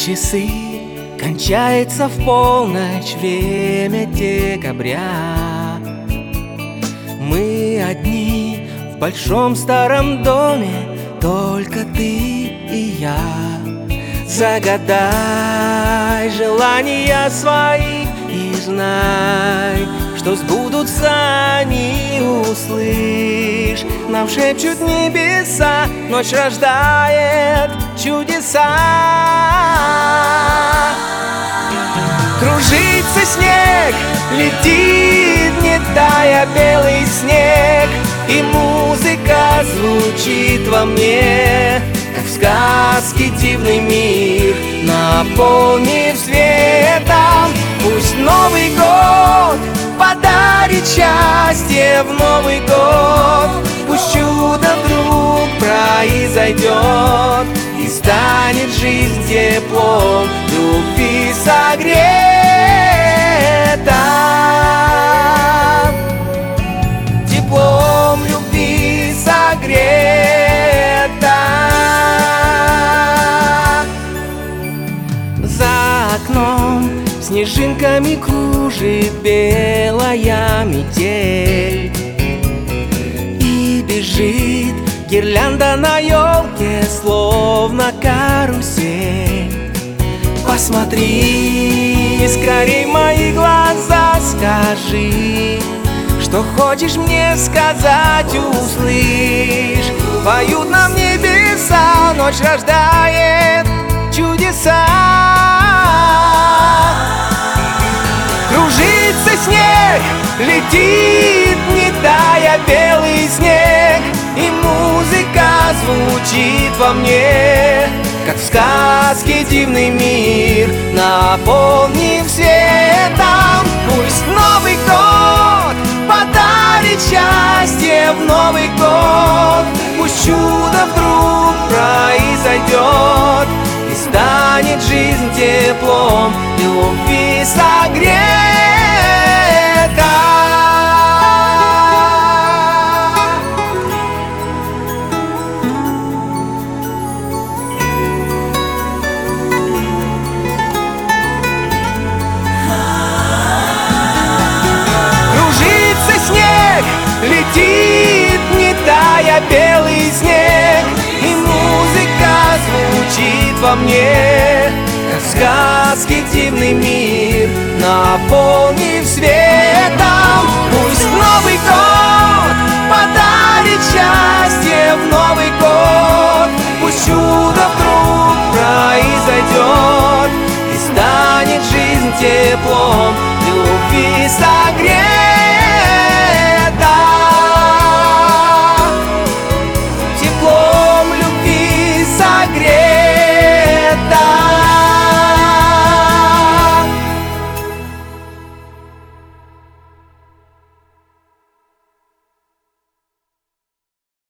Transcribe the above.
часы, кончается в полночь время декабря. Мы одни в большом старом доме, только ты и я. Загадай желания свои и знай, что сбудутся они, услышь. Нам шепчут небеса, ночь рождает чудеса. Кружится снег, летит, не тая, белый снег, и музыка звучит во мне, как в сказке дивный мир, наполнив светом. Пусть Новый год подарит счастье в Новый год, пусть чудо вдруг произойдет и станет жизнь теплом любви согрета. Теплом любви согрета. За окном снежинками кружит белая метель, и бежит гирлянда на елке, словно карусель. Посмотри скорей в мои глаза, скажи, что хочешь мне сказать, услышь. Поют нам небеса, ночь рождает чудеса. Кружится снег, летит, не тая, белый снег, и музыка звучит во мне, как в сказке дивный мир, наполнив светом. Пусть Новый год подарит счастье в Новый год, пусть чудо вдруг произойдет и станет жизнь теплом любви согрета. Летит, не тая, белый снег, и музыка звучит во мне, как в сказке дивный мир, наполнив светом. Пусть Новый год подарит счастье в Новый год, пусть чудо вдруг произойдет и станет жизнь теплом любви согрета.